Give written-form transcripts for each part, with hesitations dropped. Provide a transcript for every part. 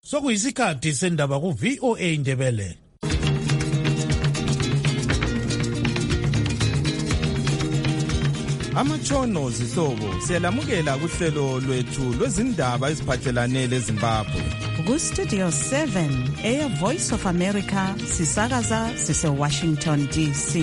Sokuyisikhathi sendaba ku VOA Ndebele. Amatshono zihlobo siyalamukela kuhlelo lwethu lwezindaba eziphathelane leZimbabwe. Ku Studio 7 Air Voice of America sisakaza sise Washington DC.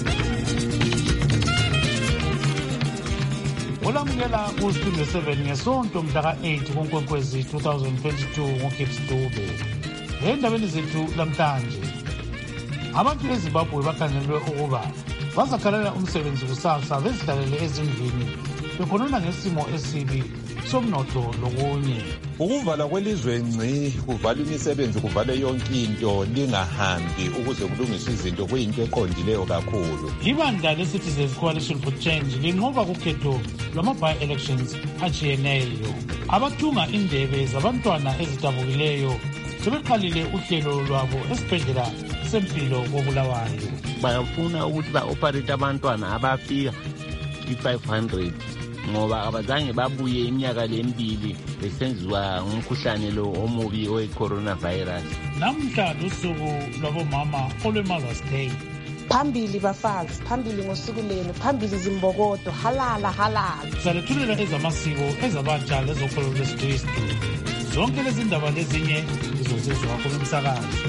Olamukela ku Studio 7 ngesonto mhla ka-8 kuNkwenkwezi 2022 ngoGibbs Dube. Endabeni zethu lamhlanje, abantu eZimbabwe bakhangelwe ukuba bazakhalela umsebenzi kusasa bezihlalele ezindlini bekhonona ngesimo esibi somnotho lokunye. Ukuvalwa kwelizwe ngci, kuvala imisebenzi, kuvale yonke into, lingahambi ukuze kulungiswe izinto kuyinto eqondileyo kakhulu. Ibandla le-Citizens Coalition for Change linqoba kukhetho lwama-by-elections ajiyeneyo. Abathunga indebe zabantwana ezidabukileyo sebeqalile uhlelo lwabo esibhedlela sempilo koBulawayo. Bayafuna ukuthi ba-operate abantwana abafika i-500 ngoba abazange babuye iminyaka lemibili besenziwa ngumkhuhlane lo omubi we-coronavirus. Namhla lusuku lwabomama olwe-Mother's Day. Phambili bafazi, phambili ngosuku lenu, phambili zimbokodo, halala halala. Salethulela ezamasiko, ezabatsha lezokholo lwesikristu. Zonke lezi ndaba lezinye zizozizwa kumsakazo.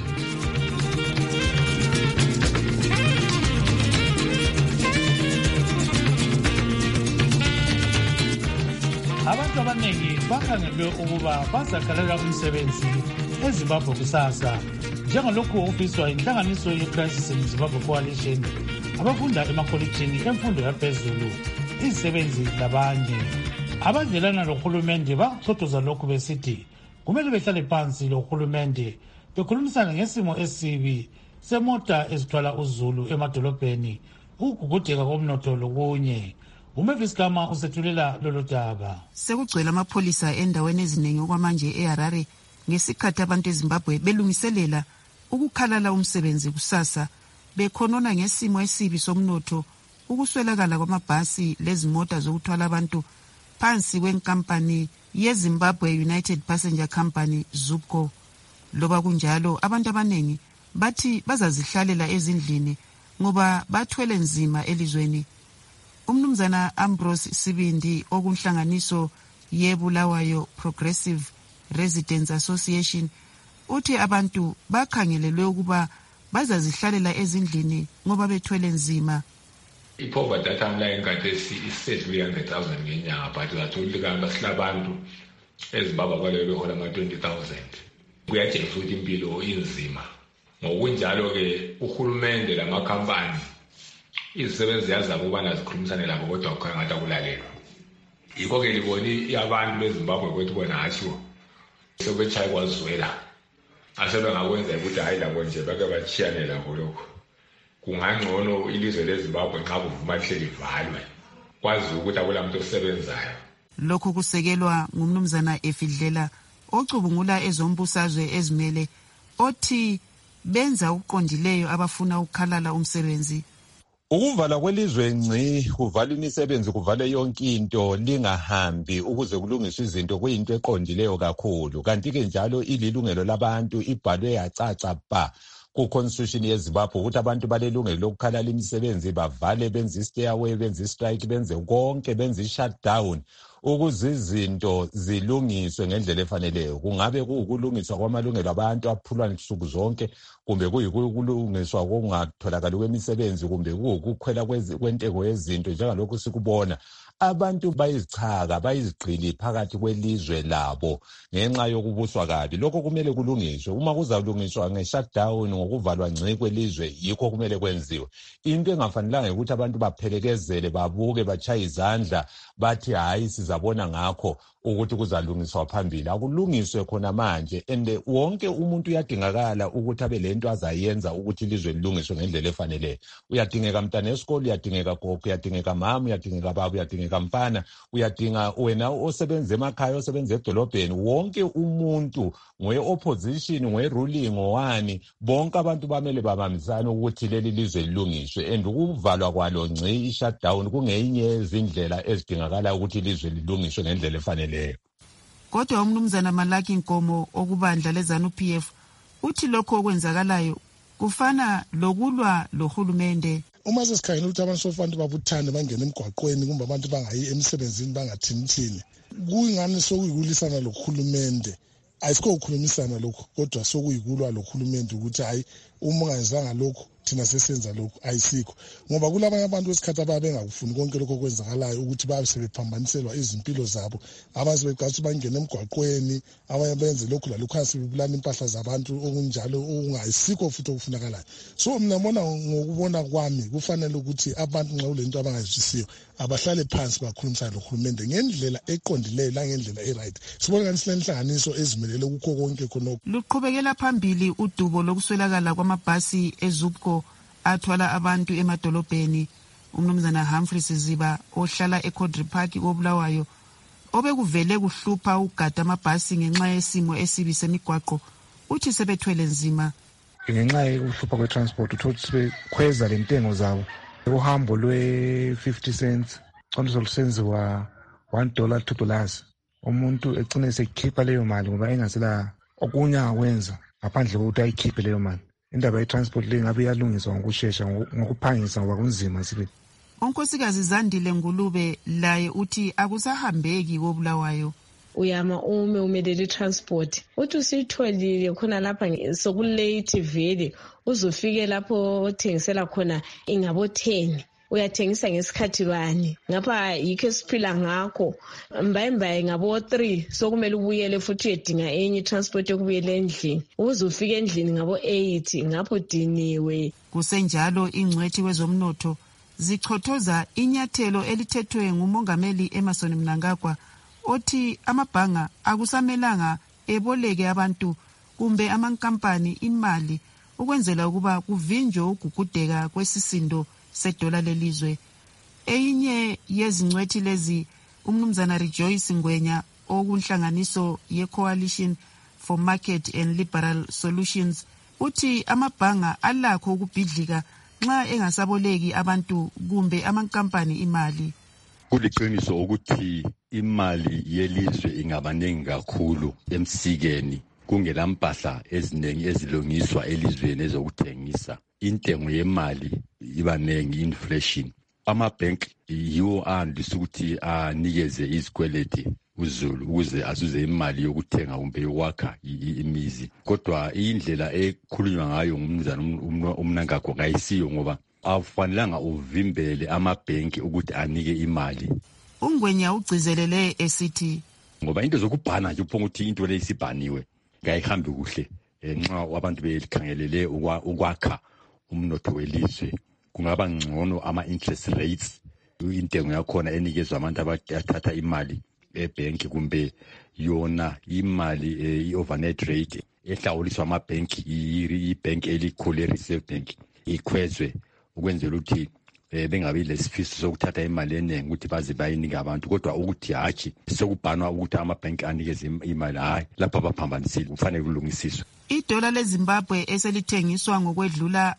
Abantu abaningi bakhangelwe ukuba bazakhalela umsebenzi eZimbabwe kusasa, njengalokhu ofiswa inhlanganiso ye-Crisis in Zimbabwe Coalition, abafunda emakholejini emfundo yaphezulu, izisebenzi labanye. Abadlelana lohulumende bachotoza lokhu besithi kumele behlale phansi lohulumende bekhulumisana ngesimo esibi semota ezithwala uzulu emadolobheni, ukugugudeka komnotho lokunye. Umavis Gama usethulela lolo daba. Sekugcwele amapholisa endaweni eziningi okwamanje eHarare ngesikhathi abantu eZimbabwe belungiselela ukukhalala umsebenzi kusasa bekhonona ngesimo esibi somnotho, ukuswelakala kwamabhasi lezimota zokuthwala abantu phansi kwenkampani yeZimbabwe United Passenger Company ZUPCO. Loba kunjalo, abantu abaningi bathi bazazihlalela ezindlini ngoba bathwele nzima elizweni. Umnumzana Ambrose Sibindi okunhlanganiso yeBulawayo Progressive Residents Association uthi abantu bakhangelelwe ukuba bazazihlalela ezindlini ngoba bethwele nzima. I-poverty timeline kade isethu 100,000 ngenyanga, but zathola kamba silabantu eZimbabwe kwaleyo behola ama-20,000. Kuyatshengisa ukuthi impilo inzima. Ngokunjalo ke uhulumende lamakhampani izisebenzi yazama ukubana zikhulumisane labo kodwa kukhanya ngathi akulalelwa. Yikho ke liboni abantu beZimbabwe kwethu bona hashiwo sebetshaya kwazwela. Asebengakwenza ukuthi hayi labo nje bake bachiyane labo lokho. Kungangcono ilizwe leZimbabwe nxa kuvuma lihleli livalwe, kwazi ukuthi akulamuntu osebenzayo. Lokhu kusekelwa ngumnumzana Efidlela ocubungula ezombusazwe ezimele, othi benza ukuqondileyo abafuna ukukhalala umsebenzi. Ukuvala kwelizwe ngci, kuvala imisebenzi, kuvale yonke into, lingahambi ukuze kulungiswe izinto kuyinto eqondileyo kakhulu. Kanti-ke njalo ililungelo labantu ibhalwe yacaca pa ku-constitution yeZimbabwe ukuthi abantu balelungelo lokukhalala imisebenzi, bavale, benze i-stayaway, benze i-strike, benze konke, benze i-shutdown ukuze izinto zilungiswe ngendlela efaneleyo. Kungabe kuukulungiswa kwamalungelo abantu aphulwa nsuku zonke, kumbe kuyikulungiswa kokungatholakali kwemisebenzi, kumbe kuukukhwela kwentengo yezinto njengalokhu sikubona. Abantu bayizichaka, bayizigqili phakathi kwelizwe labo ngenxa yokubuswa kabi. Lokho kumele kulungiswe. Uma kuzalungiswa nge-shutdown, ngokuvalwa ngci kwelizwe, yikho kumele kwenziwe. Into engafanelanga ukuthi abantu baphelekezele, babuke, bachaye izandla, bathi hayi sizabona ngakho ukuthi kuzalungiswa phambili. Akulungiswe khona manje, and wonke umuntu uyadingakala ukuthi abe lento azayenza ukuthi ilizwe lilungiswe ngendlela efaneleyo. Uyadingeka mntana esikole, uyadingeka gogo, uyadingeka mama, uyadingeka baba, uyadingeka mfana, uyadinga wena osebenza emakhaya, osebenza edolobheni. Wonke umuntu, ngwe-opposition, ngwe-ruling, ngowani, bonke abantu bamele babambisane ukuthi leli lizwe lilungiswe. And ukuvalwa kwalo ngci, i-shutdown, kungeyinye izindlela ezidingakala ukuthi ilizwe lilungiswe ngendlela efaneleyo. Kodwa umnumzana Malaki Nkomo okubandla leZANU-PF uthi lokho okwenzakalayo kufana lokulwa lohulumende. Uma sesikhangela ukuthi abantu sofanele babuthane bangene emgwaqweni kumbe abantu bangayi emsebenzini bangathini kuyingani sokuyikulisana lokhulumende. Ayisikho ukukhulumisana lokho kodwa sokuyikulwa lokhulumende ukuthi hayi uma ungayenzanga lokho thina sesenza lokho ayisikho, ngoba kulabanye abantu besikhathi ababengakufuni konke lokho kwenzakalayo ukuthi babe sebephambaniselwa izimpilo zabo, abanye sebeqala bangena emgwaqweni, abanye benze lokhu lalokhu sebebulala impahla zabantu okunjalo okungayisikho futhi okufunakalayo. So mina ngibona ngokubona kwami kufanele ukuthi abantu nxa kulento abangayizwisisiyo abahlale phansi bakhulumisana lokhulumende ngendlela eqondileyo la ngendlela eright. Sibona ngani silenhlanganiso ezimelele kukho konke khonokho. Luqhubekela phambili udubo lokuswelakala kwamabhasi eZUPCO athwala abantu emadolobheni. Umnumzana Humphrey Ziba ohlala eCodri Park koBulawayo obekuvele kuhlupha ugada amabhasi ngenxa yesimo esibi semigwaqo uthi sebethwele nzima. Ngenxa yokuhlupha kwetransport uthothi sebekhweza lentengo zabo. Uhambo lwe-50 cents qoniso lusenziwa $1 $2. Umuntu egcine sekhipha leyo mali ngoba engasela okunye akwenza ngaphandle kokuthi ayikhiphe leyo mali. Indaba ye-transport le ngabe iyalungiswa ngokushesha ngokuphangisa ngoba kunzima sibe. Unkosikazi Zandile Ngulube laye uthi akusahambeki koBulawayo. Uyama umelele transport uthi usitholile khona lapha sokulate vele uzofike lapho othengisela khona ingabo 10 uyathengisa ngesikhathi bani ngapha yikho siphila ngakho mbayimbaye ngabo 3 sokumele ubuyele futhi uyedinga enye transport yokubuyela endlini uzofika endlini ngabo 8 ngapho diniwe. Kusenjalo ingcwethi wezomnotho zichothoza inyathelo elithethwe ngumongameli Emmerson Mnangagwa othi amabhanga akusamelanga eboleke abantu kumbe amankampani imali ukwenzela ukuba kuvinjwe ukugugudeka kwesisindo sedola lelizwe. Eyinye yezingcwethi lezi umnumzana Rejoice Ngwenya okunhlanganiso ye-Coalition for Market and Liberal Solutions uthi amabhanga alakho ukubhidlika nxa engasaboleki abantu kumbe amankampani imali. Kuliqiniso ukuthi imali yelizwe ingabaningi kakhulu emsikeni kungelampahla eziningi ezilungiswa elizweni ezokuthengisa. Intengo yemali ibanengi, inflation. Ama-bank yiwo andisa ukuthi anikeze izikweleti uzulu ukuze azuze imali yokuthenga kumbe yokwakha imizi. Kodwa indlela ekhulunywa ngayo ngumnumzana uMnangagwa kayisiyo ngoba afanelanga uvimbele amabhenki ukuthi anike imali. Ungwenya ugcizelele esithi ngoba into zokubhana nje uphonga ukuthi into le isibhaniwe ngayihambi kuhle nxa abantu belikhangelele ukwakha umnotho welizwe kungaba ngcono ama-interest rates intengo yakhona enikezwa abantu abathatha imali ebhenki kumbe yona imali i-overnight rate ehlawuliswa amabhenki ibhenki elikhulu i-Reserve Bank ikhwezwe ukwenzela ukuthi bengabi lesifiso sokuthatha imali eningi ukuthi baze bayinika abantu kodwa ukuthi hatshi sokubhanwa ukuthi amabhenki anikeze imali hayi lapha baphambanisile kufanele kulungisiswe. Idola leZimbabwe eselithengiswa ngokwedlula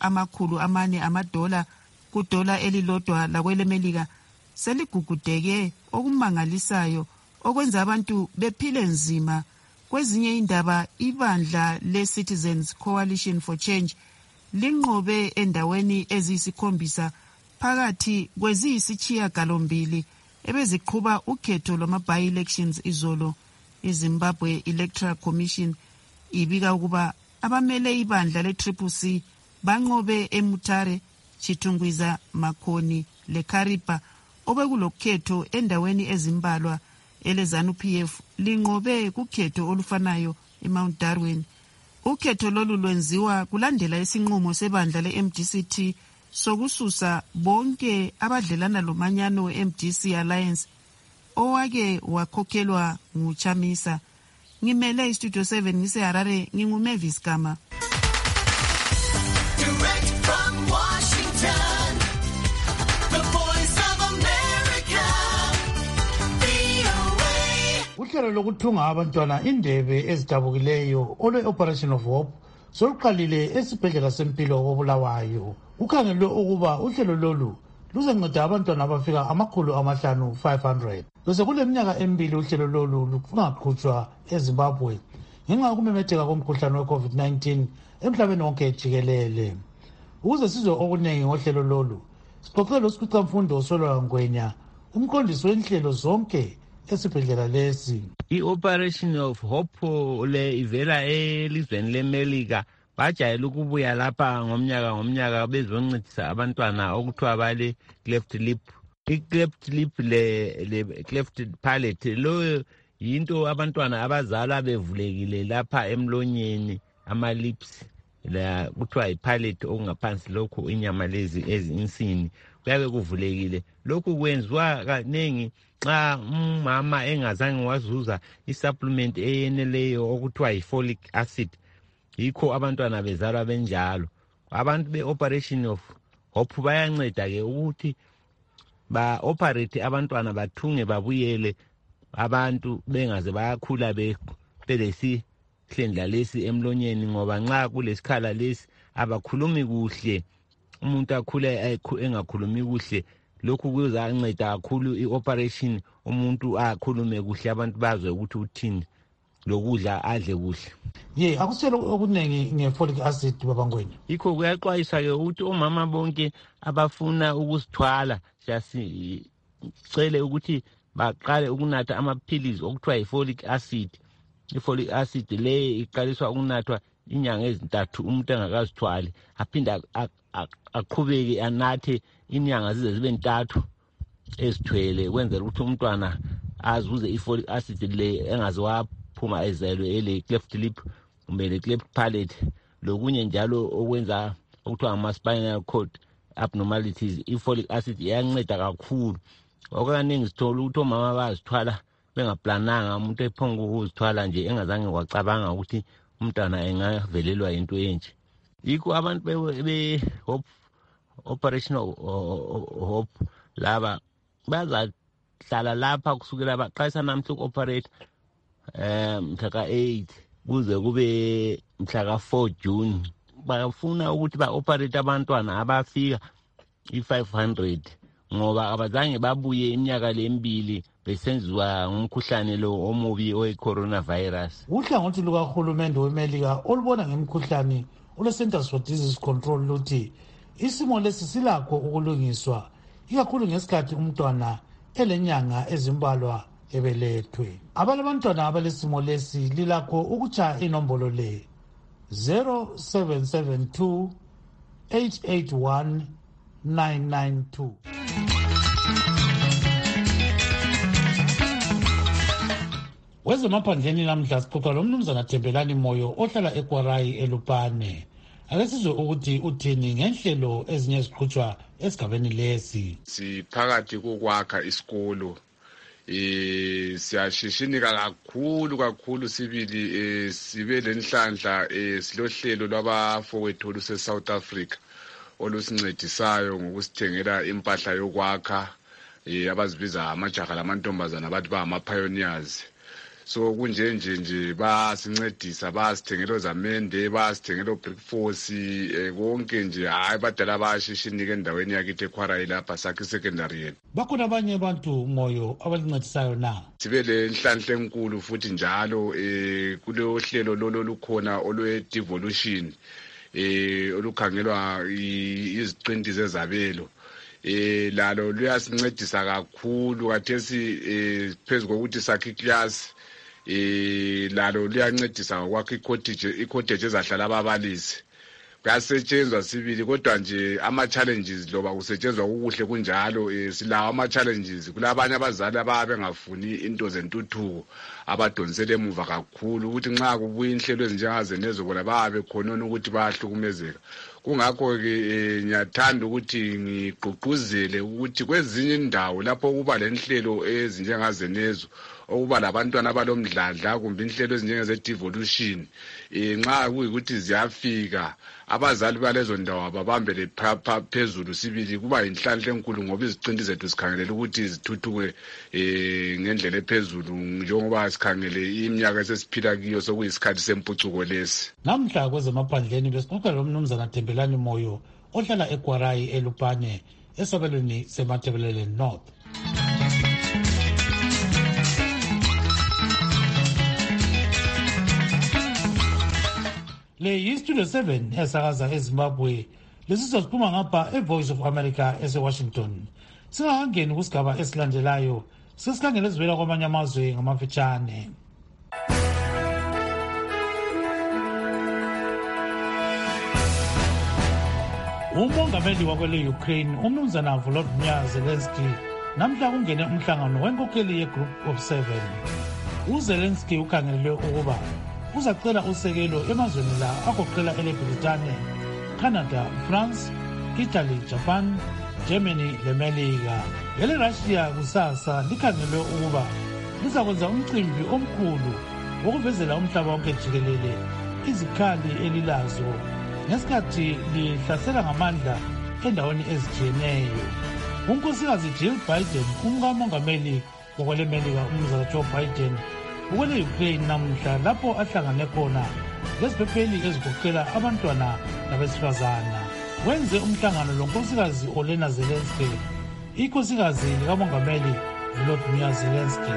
$400 kudola elilodwa lakwelemelika seligugudeke okumangalisayo okwenza abantu bephile nzima. Kwezinye indaba ibandla le-Citizens Coalition for Change linqobe endaweni eziyisikhombisa phakathi kweziyisishiyagalombili ebeziqhuba ukhetho lwama-by-elections izolo. iZimbabwe Electoral Commission ibika ukuba abamele ibandla le-CCC banqobe eMutare, Chitungwiza, Makhoni leKharipa obekulokhetho endaweni ezimbalwa. eleZANU-PF linqobe kukhetho olufanayo eMount Darwin. Ukhetho lolu lwenziwa kulandela isinqumo sebandla le-MDC-T sokususa bonke abadlelana lomanyano we-MDC Alliance owake wakhokhelwa nguChamisa. Ngimele iStudio 7 ngiseHarare, nginguMavis Gama. Direct from Washington, the voice of America, VOA. Uhlelo lokuthunga abantwana indebe ezidabukileyo olwe-Operation of Hope soluqalile esibhedlela sempilo koBulawayo. Kukhangelwe ukuba uhlelo lolu luzenceda abantwana abafika 500. Lose kule minyaka emibili uhlelo lolu lungaqhutshwa eZimbabwe ngenxa yokumemetheka komkhuhlane we-COVID-19 emhlabeni wonke jikelele. Ukuze sizwe okuningi ngohlelo lolu, sixoxe losikhwicamfundo uSolwa Ngwenya, umqondisi wenhlelo zonke esibhedlela lesi. I-Operation of Hope le ivela elizweni leMelika. Bajayele ukubuya lapha ngomnyaka bezoncedisa abantwana okuthiwa bale cleft lip. I-cleft lip le cleft palate lo yinto abantwana abazalwa bevulekile lapha emlonyeni ama-lips. La kuthiwa ipalate okungaphansi lokhu inyama lezi ezinsini kuyabe kuvulekile. Lokhu kwenziwa kaningi xa umama engazange wazuza i-supplement eyeneleyo okuthiwa yi-folic acid. Yikho abantwana bezalwa benjalo. Abantu be-Operation of Hope bayanceda-ke ukuthi ba-operate abantwana bathunge babuyele abantu bengaze bayakhula belesihlendla lesi emlonyeni, ngoba nxa kulesikhala lesi abakhulumi kuhle, umuntu akhule engakhulumi kuhle. Lokhu kuzanceda kakhulu i-operation, umuntu akhulume kuhle, abantu bazwe ukuthi uthini, lokudla adle kuhle. Akusitshela okuningi nge-folic acid babangwenya. Yikho kuyaxwayiswa-ke ukuthi omama bonke abafuna ukusithwala siyacele ukuthi baqale ukunatha amaphilisi okuthiwa yi-folic acid. I-folic acid le iqaliswa ukunathwa inyanga ezintathu umuntu engakazithwali, aphinde aqhubeke anathe inyanga zize zibe 3 ezithwele, ukwenzela ukuthi umntwana azuze i-folic acid le engaze waphuma ezelwe ele cleft lip kumbe le cleft palate. Lokunye njalo okwenza okuthiwa ama-spinal cord abnormalities, i-folic acid iyanceda kakhulu. Okaningi sithola ukuthi omama bazithwala bengaplananga, umuntu ephonga ukuzithwala nje engazange wacabanga ukuthi umntwana engavelelwa into enje. Yikho abantu be-Hope Operation Hope laba bazahlala lapha kusukela baqalisa namhla uku-operate mhla ka-8 kuze kube mhla ka-4 June. Bafuna ukuthi ba-operate abantwana abafika i-500 ngoba abazange babuye iminyaka lemibili besenziwa ngumkhuhlane lo omubi owe-coronavirus. Uhlangothi lukahulumende weMelika olubona ngemikhuhlane olu-Centers for Disease Control luthi isimo lesi silakho ukulungiswa, ikakhulu ngesikhathi umntwana elenyanga ezimbalwa ebelethwe. Abalabantwana abalesimo lesi lilakho ukutshaya inombolo le 0772 881 992. Wezemaphandleni namhla sixoxa lomnumzana Thembelani Moyo ohlala eKwarayi eLupane. Ake sizwe ukuthi uthini ngenhlelo ezinye eziqhutshwa esigabeni lesi. Siphakathi kokwakha isikolo, siyashishinika kakhulu sibili sibe lenhlanhla silohlelo lwabafowethu oluse-South Africa olusincedisayo ngokusithengela impahla yokwakha abazibiza amajaha lamantombazana bathi bangama-pioneers. So kunjenje basincedisa, basithengela ozamende, basithengela obrickforce, konke nje hayi badala bayashishinika endaweni yakithi eKwarayi lapha sakhe secondary yethu. Bakhona abanye abantu Moyo abalincedisayo na? Sibe le nhlanhla enkulu futhi njalo kulo hlelo lolo lukhona olwe-devolution olukhangelwa iziqinti zezabelo. Lalo luyasincedisa kakhulu kathesi phezu kokuthi sakhe iclass lalo liyancedisa ngokwakha i-cottage ezahlala ababalisi. Kuyasetshenzwa sibili kodwa nje ama-challenges loba kusetshenzwa kukuhle kunjalo silawo ama-challenges. Kulabanye abazali ababe bengafuni into zentuthuko abadonsele emuva kakhulu ukuthi nxa kubuya inhlelo ezinjengazenezo bona babe khonona ukuthi bayahlukumezeka. Kungakho-ke ngiyathanda ukuthi ngigqugquzele ukuthi kwezinye indawo lapho kuba lenhlelo ezinjengazenezo okuba labantwana abalomdladla kumbe inhlelo ezinjengeze-devolution, nxa kuyikuthi ziyafika abazali balezo ndawo ababambele phezulu sibili kuba yinhlanhla enkulu ngoba iziqinti zethu sikhangelela ukuthi zithuthuke ngendlela ephezulu njengoba sikhangele iminyaka esesiphila kiyo sokuyisikhathi sempucuko lesi. Namhla kwezemaphandleni besixoxa lomnumzana Thembelani Moyo ohlala eKwarayi eLupane esabelweni seMatabeleland North. Le yiStudio 7 esakaza eZimbabwe. Lesizwe siphuma ngapha eVoice of America eseWashington. Singakangeni kusigaba esilandelayo, sesikhangele ezivela kwamanye amazwe ngamafitshane. Umongameli wakwele Ukraine umnumzana Volodymyr Zelensky namhla kungene umhlangano wenkokheli ye-Group of 7. uZelensky ukhangelelwe ukuba uzacela usekelo emazweni la agoqela eleBritane, Canada, France, Italy, Japan, Germany leMelika. EleRussia kusasa likhangelelwe ukuba lizakwenza umcimbi omkhulu wokuvezela umhlaba wonke jikelele izikhali elilazo ngesikhathi lihlasela ngamandla endaweni ezitshiyeneyo. uNkosikazi Jill Biden, umkamongameli wakweleMelika umnumzana Joe Biden, ukwele Ukraine namuhla lapho ahlangane khona leziphepheli ezigoqela abantwana nabesifazana. Wenze umhlangano lonkosikazi Olena Zelensky, inkosikazi likamongameli Volodymyr Zelensky.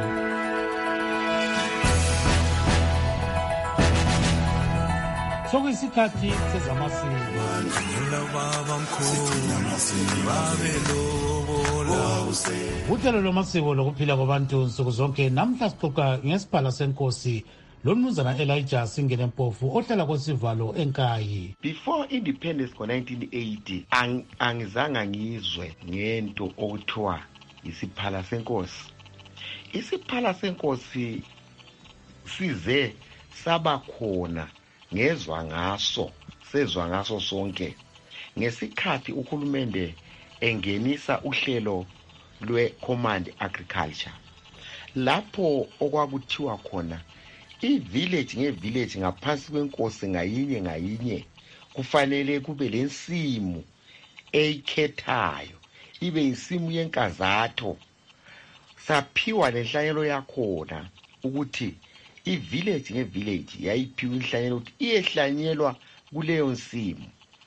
Sokuyisikhathi sezamasiko. Uhlelo lwamasiko lokuphila kwabantu nsuku zonke namhla sixoxa ngesiphala senkosi lomnumzana Elijah Singene Mpofu ohlala kwesivalo eNkayi. Before independence ngo-1980 angizange ngizwe ngento okuthiwa isiphala senkosi. Isiphala senkosi size saba khona sezwa ngaso sonke ngesikhathi uhulumende engenisa uhlelo lwe-Command Agriculture, lapho okwakuthiwa khona i-village nge-village ngaphansi kwenkosi ngayinye kufanele kube lensimu eyikhethayo, ibe insimu yenkazatho. Saphiwa lenhlanyelo yakhona ukuthi i-village nge-village yayiphiwa inhlanyelo ukuthi iyehlanyelwa kuleyo nsimu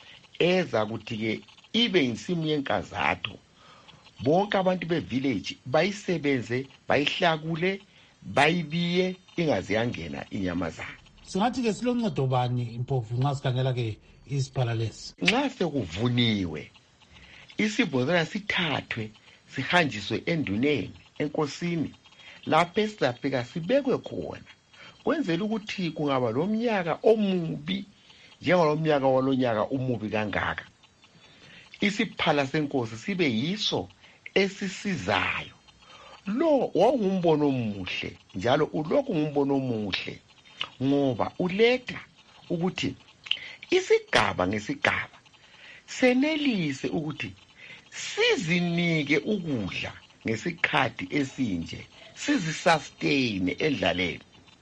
eza ukuthi-ke ibe insimu yenkazatho. Bonke abantu be-village bayisebenze, bayihlakule, bayibiye, ingaze yangena inyamazana. Singathi-ke siloncedo bani Mpofu nxa sikhangela-ke isiphala lesi? Nxa sekuvuniwe isibhozana sithathwe sihanjiswe enduneni, enkosini, lapho esizafika sibekwe khona kwenzela ukuthi kungaba lomnyaka omubi njengalomnyaka walonyaka umubi kangaka, isiphala senkosi sibe yiso esisizayo. Lo wawungumbono omuhle, njalo ulokhu ngumbono omuhle ngoba uletha ukuthi isigaba ngesigaba senelise ukuthi sizinike ukudla ngesikhathi esinje, sizisustain endlaleni,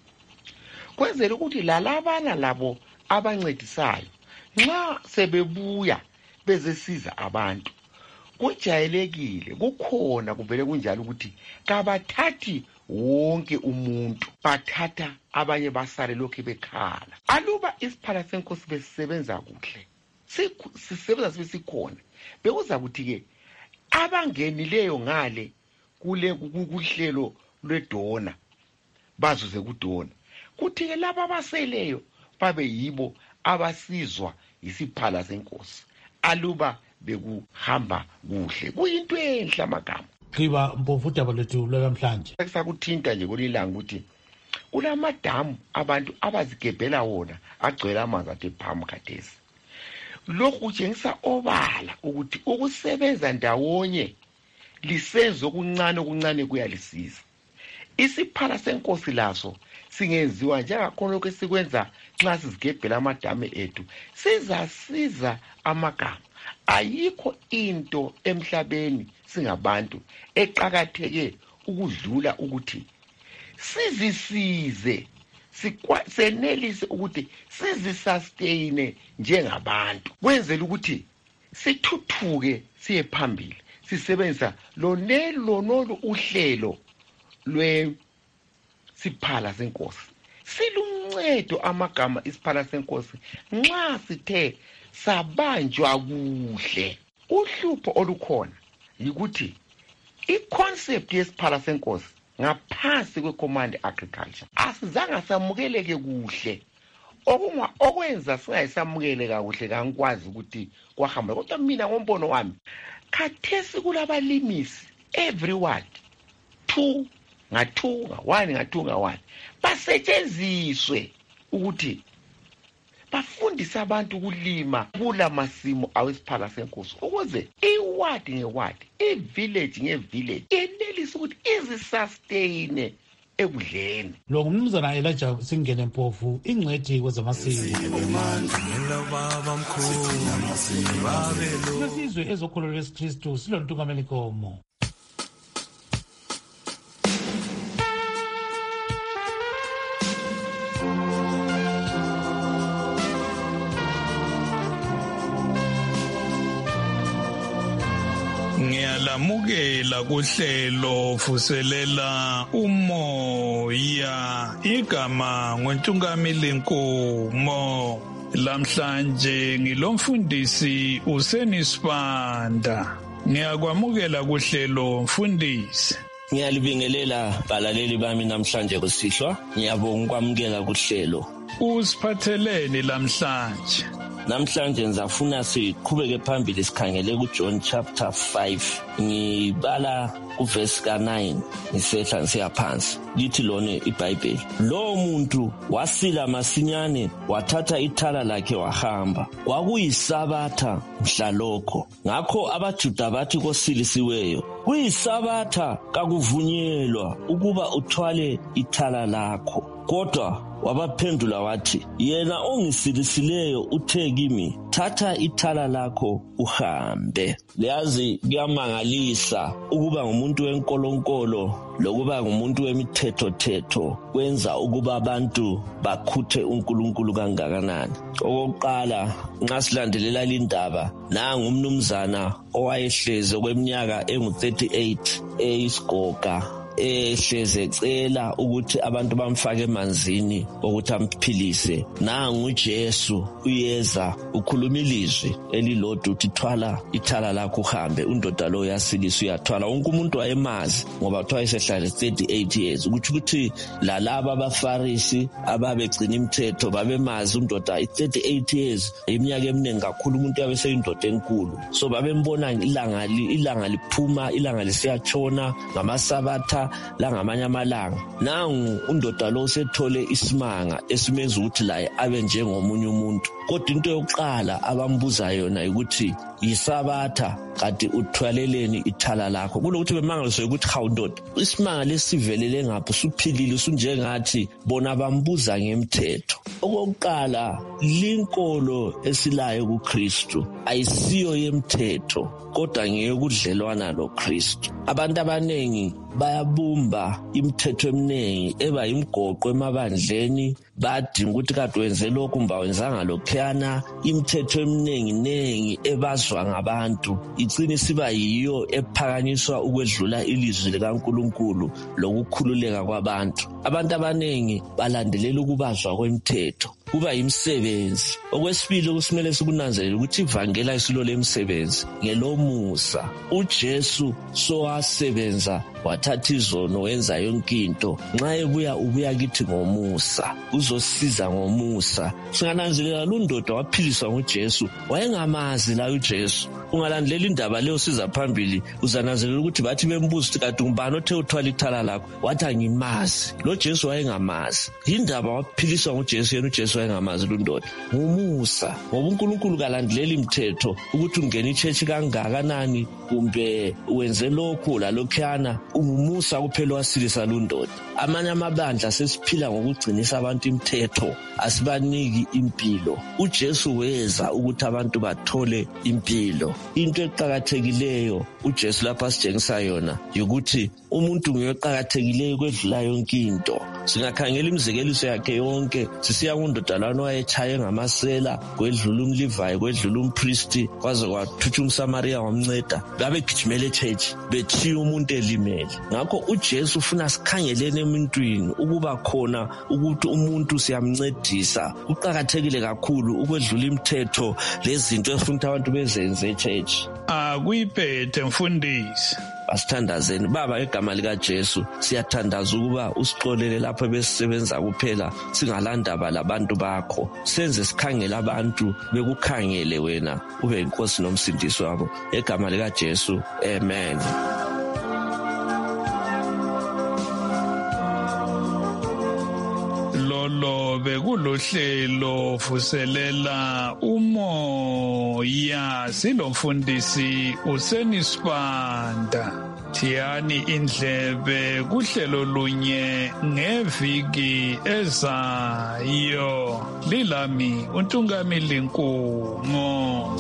kwenzela ukuthi lalabana labo abancedisayo nxa sebebuya bezesiza abantu kujayelekile, kukhona kuvele kunjalo ukuthi kabathathi wonke umuntu, bathatha abanye basale lokhu bekhala. Aluba isiphala senkosi besisebenza kuhle, sisebenza sibe sikhona, bekuza ukuthi-ke abangenileyo ngale kuhlelo lwedona bazuze kudona, kuthi-ke laba abaseleyo babe yibo abasizwa isiphala senkosi. Aluba bekuhamba kuhle, kuyinto enhle amagama. Qiba Mpofu udaba lethu lwamhlanje. Sakuthinta nje kulilanga ukuthi kulamadamu abantu abazigebhela wona agcwele amanzi athe phamu khathesi. Lokhu kutshengisa obala ukuthi ukusebenza ndawonye lisenzo okuncane kuyalisiza. Isiphala senkosi laso singenziwa njengakhona lokho esikwenza nxa sizigebhela amadamu ethu, sizasiza amagama. Ayikho into emhlabeni singabantu eqakatheke ukudlula ukuthi sizisize, senelise ukuthi sizisustain njengabantu, kwenzela ukuthi sithuthuke siye phambili, sisebenza lonolu uhlelo lwesiphala senkosi. Siluncedo amagama isiphala senkosi nxa sithe sabanjwa kuhle. Uhlupho olukhona yikuthi i-concept yesiphala senkosi ngaphansi kwe-command agriculture asizange samukeleke kuhle okwenza singayisamukele kakuhle kangikwazi ukuthi kwahamba kodwa mina ngombono wami khathesi kulabalimisi every ward 2 nga-2 nga-1 nga-2 nga-1 basetshenziswe ukuthi bafundise abantu ukulima kula masimo awesiphala senkosi ukuze iwadi ngewadi ivillage ngevillage yenelise ukuthi izisustain ekudleni. Lo ngumnumzana Elijah Singene Mpofu, ingcwethi kwezamasiko. Isizwe ezokholwa lesikristu silontungameli Nkomo. Ngiyalamukela kuhlelo vuselela umoya igama ngoNtungameli Nkomo. Lamhlanje ngilomfundisi uSenisibanda. Ngiyakwamukela kuhlelo mfundisi. Ngiyalibingelela balaleli bami namhlanje kusihlwa. Ngiyabonga ukwamukela kuhlelo. Usiphatheleni lamhlanje? Namhlanje ngizafuna siqhubeke phambili sikhangele kuJohn chapter 5 ngibala uverse ka9 ngisehla ngisiya phansi. Lithi lona iBhayibheli, lo muntu wasila masinyane wathatha ithala lakhe wahamba. Kwakuyisabatha mhlalokho. Ngakho abaJuda bathi kosilisiweyo, kuyisabatha kakuvunyelwa ukuba uthwale ithala lakho. Kodwa wabaphendula wathi, yena ongisilisileyo uthe kimi, thatha ithala lakho uhambe. Liyazi kuyamangalisa ukuba ngumuntu wenkolonkolo lokuba ngumuntu wemithetho kwenza ukuba abantu bakhuthe uNkulunkulu kangakanani. Okokuqala nxa silandelela lindaba, nangu umnumzana owayehleze kweminyaka engu38 eyisigoga ehleze ecela ukuthi abantu bamfake emanzini ukuthi amphilise. Nangu uJesu uyeza ukhuluma ilizwi elilodwa uthi thwala ithala lakho uhambe. Undoda lo yasilisa uyathwala. Wonke umuntu wayemazi ngoba kuthiwa esehlale 38 years. Ukuthi lalaba abaFarisi ababegcina imithetho babemazi undoda 38 years iminyaka eminingi kakhulu, umuntu yabe seyindoda enkulu. So babembona ilanga liphuma, ilanga lisiyatshona ngamasabatha la ngamanye amalanga. Nangu undoda lo sethole isimanga esimenza ukuthi laye abe njengomunye umuntu. Kodwa into yokuqala abambuza yona ukuthi yisabatha kanti uthwaleleni ithala lakho. Kulokuthi bemangaliswe ukuthi hawu ndoda, isimanga lesivelele ngapha usuphilile usunjengathi. Bona bambuza ngemthetho. Okokuqala, linkolo esilayo kuKristu ayisiyo yemthetho kodwa ngeyokudlelwana loKristu. Abantu abanengi bayabumba imithetho eminingi eba imgoqo emabandleni, badinga ukuthi kade wenze lokhu kumba wenzanga lokhuyana. Imithetho eminingi ebazwa ngabantu igcina siba yiyo ephakanyiswa ukwedlula ilizwi likaNkulunkulu lokukhululeka kwabantu. Abantu abanengi balandelela ukubazwa kwemithetho kuba imisebenzi. Okwesibili kusimele sikunanzelele ukuthi ivangeli ayisilo lemsebenzi ngelomusa. uJesu sowasebenza wathatha izono wenza yonke into. Nxa ubuya kithi ngomusa, uzosiza ngomusa. Singananzelela lundoda waphiliswa nguJesu, wayengamazi la uJesu. Ungalandelela indaba leyo siza phambili uzananzelela ukuthi bathi bembuza ukuthi kanti ngubani othe uthwala ithala lakho, wathi angimazi. Lo Jesu wayengamazi. Indaba waphiliswa nguJesu, yena uJesu wayengamazi lundoda. Ngumusa, ngoba uNkulunkulu kalandelela imithetho ukuthi ungene ichechi kangakanani kumbe wenze lokhu lalokhuyana. Umusa kuphela wasilisa lundoda. Amanye amabandla sesiphila ngokugcinisa abantu imithetho, asibaniki impilo. uJesu weza ukuthi abantu bathole impilo. Into eqhakathekileyo uJesu lapha sitshengisa yona ukuthi umuntu ngeyoqhakathekileyo kwedlula yonke into. Singakhangela imizekeliso yakhe yonke, sisiya kundodalwane owayechaye ngamasela, kwedlula umLevi, kwedlula umpristi, kwaze kwathutsha umSamaria wamnceda. Babegijimela eChurch bethiya umuntu elimele. Ngakho uJesu ufuna sikhangelene emuntwini ukuba khona ukuthi umuntu siyamncedisa. Kuqakathekile kakhulu ukwedlula imithetho lezinto esifuna abantu bezenze eChurch. Akuyiphethe mfundisi. Asithandazeni Baba egama lika Jesu, siyathandaza ukuba usixolele lapho besisebenza kuphela, singalandaba labantu bakho. Senze sikhangela abantu bekukhangele wena, ube inkosi nomsindisi wabo. Egama lika Jesu, amen. Lolo bekulohlelo vuselela umoya, silomfundisi uSenisibanda. Thiyani indlebe kuhlelo lunye ngeviki ezayo. Lilami uNtungamili Nkungo.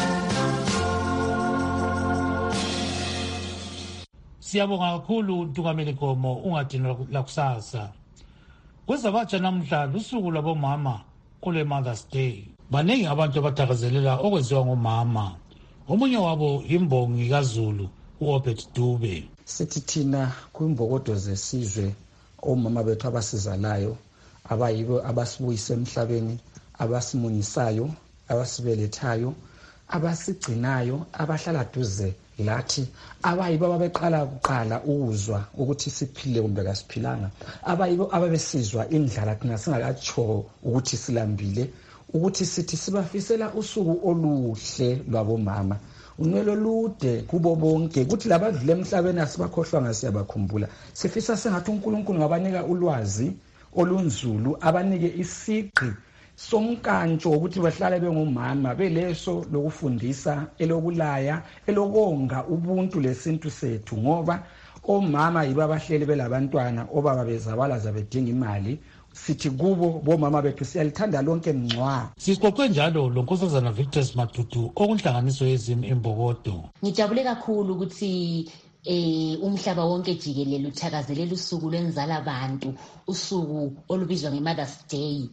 Siyabonga kakhulu Ntungamili Nkomo, ungadinwa lakusasa. Kwezabatsha namhla lusuku lwabomama kule Mother's Day. Baningi abantu abathakazelela okwenziwa ngomama. Omunye wabo imbongi kaZulu uObed Dube. Sithi thina kwimbokodo zesizwe omama bethu abasizalayo, abayibo abasibuyisa emhlabeni, abasimunyisayo, abasibelethayo, abasigcinayo, abahlala duze lathi, abayibo ababeqala kuqala ukuzwa ukuthi siphile kumbe kasiphilanga, abayibo ababesizwa indlala thina singakatsho ukuthi silambile, ukuthi sithi sibafisela usuku oluhle lwabomama, unwelo lude kubo bonke, ukuthi labadlule emhlabeni asibakhohlwanga siyabakhumbula. Sifisa sengathi uNkulunkulu ngabanika ulwazi olunzulu, abanike isiqi somkantsho ukuthi bahlale bengomama, beleso lokufundisa, elokulaya, elokonga ubuntu lesintu sethu, ngoba omama yibo abahleli belabantwana, obaba bezabala zabedinga imali. Sithi kubo bomama bethu siyalithanda lonke mncwa. Sixoxe njalo lonkosazana Victor Matutu okunhlanganiso yezimo embokodo. Ngijabule kakhulu ukuthi umhlaba wonke jikelele uthakazelela usuku lwenzala abantu, usuku olubizwa ngeMother's Day.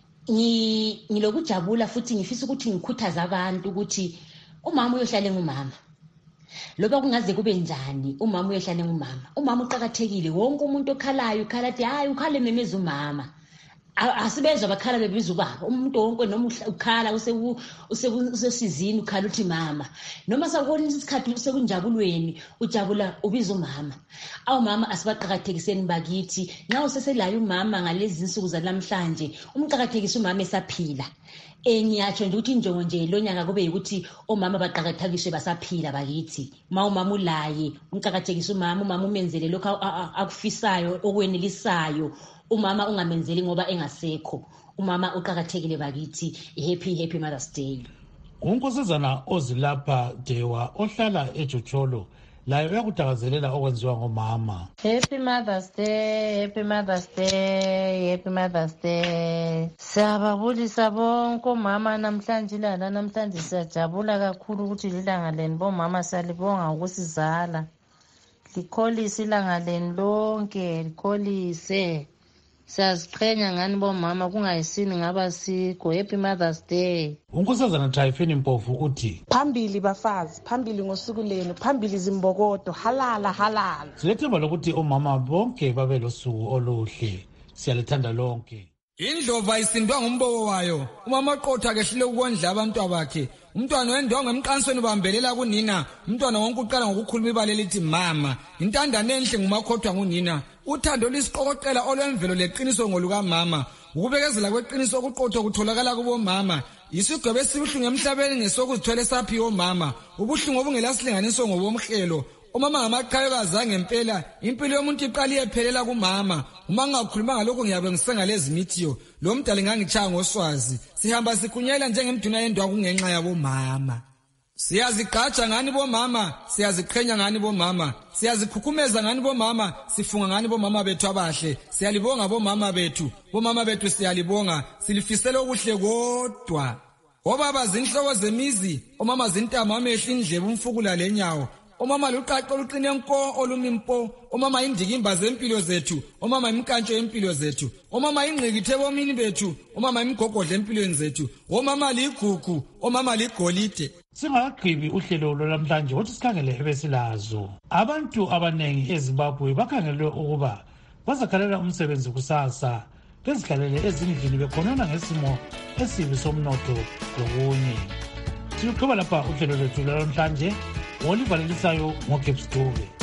Ngilokujabula futhi ngifisa ukuthi ngikhuthaza abantu ukuthi umama uyohlala ngumama. Loba kungaze kube njani, umama uyohlala ngumama. Umama uqhakathekile, wonke umuntu okhalayo ukhala athi hayi ukhale memeza umama. Asibezwa bakhala bebiza ubaba. Umuntu wonke noma ukhala usesizini ukhala uthi mama. Noma sakubona isikhathi sekunjabulweni ujabula ubiza umama. Awumama asibaqhakathekiseni bakithi. Nxa useselayo umama ngalezi insuku zanamhlanje, umqhakathekisa umama esaphila. Ngiyatsho nje ukuthi injongo nje lonyaka kube ukuthi omama baqhakathekiswe basaphila bakithi. Umama ulaye, umqhakathekisa umama umenzele lokho akufisayo okwenelisayo. Umama ungamenzeli ngoba engasekho. Umama uqhakathekile bakithi. Happy Mother's Day. Unkosazana Ozilapha Dewa ohlala eJocholo layo uyakuthakazelela okwenziwa ngomama. Happy Mother's Day, Happy Mother's Day, Happy Mother's Day. Siyababulisa bonke omama namhlanje lana namhlanje siyajabula kakhulu ukuthi lilanga leni bomama siyalibonga ukusizala. Likholise ilanga leni lonke, likholise. Siyaziqhenya ngani bomama kungayisini ngaba sikho. Happy Mother's Day. Unkosazana Typhine Mpofu uthi phambili bafazi, phambili ngosuku lenu, phambili zimbokodo, halala. Silethemba lokuthi omama bonke babe losuku oluhle. Siyalithanda lonke. Indlova isindwa ngumboko wayo. Umama qotha kehlile ukondla abantu bakhe. Umntwana wendonga emqansweni bambelela kunina. Umntwana wonke uqala ngokukhuluma ibale lithi mama. Intandane enhle ngumakhothwa ngunina. Uthando lisiqokoqela olwemvelo leqiniso ngoluka mama. Ukubekezela kweqiniso okuqotho kutholakala kubo mama. Isigwebo esibuhlungu emhlabeni ngesokuzithwele saphiwo mama. Ubuhlungu obungelasilinganiso ngobomhlelo. Umama ngamaqhayokazi ngempela, impilo yomuntu iqala iyephelela kumama. Uma ngakhuluma ngalokho ngiyabe ngisengalezi mithiyo. Lo mdali ngangitshaya ngoswazi. Sihamba sikunyela njengemduna yendwa kungenxa yabo mama. Siyazigatsha ngani bomama, siyaziqhenya ngani bomama, siyazikhukhumeza ngani bomama, sifunga ngani bomama bethu abahle. Siyalibonga bomama bethu siyalibonga, silifisela okuhle kodwa. Obaba zinhloko zemizi, omama zintamo amehla indlebe umfukula lenyawo. omama luqaqo luqine nko olumi mpo, omama indikimba zempilo zethu, omama imkantsho yempilo zethu, omama ingqikithe bomini bethu, omama imgogodla empilweni zethu, omama ligugu, omama ligolide. Singakagqibi uhlelo lwalamhlanje wothi sikhangele ebesilazo. Abantu abanengi eZimbabwe bakhangelwe ukuba bazakhalela umsebenzi kusasa, bezikhalele ezindlini bekhonona ngesimo esibi somnotho lokunye. Siluqhuba lapha uhlelo lwethu lwalamhlanje, olivalelisayo ngoGibs Dube.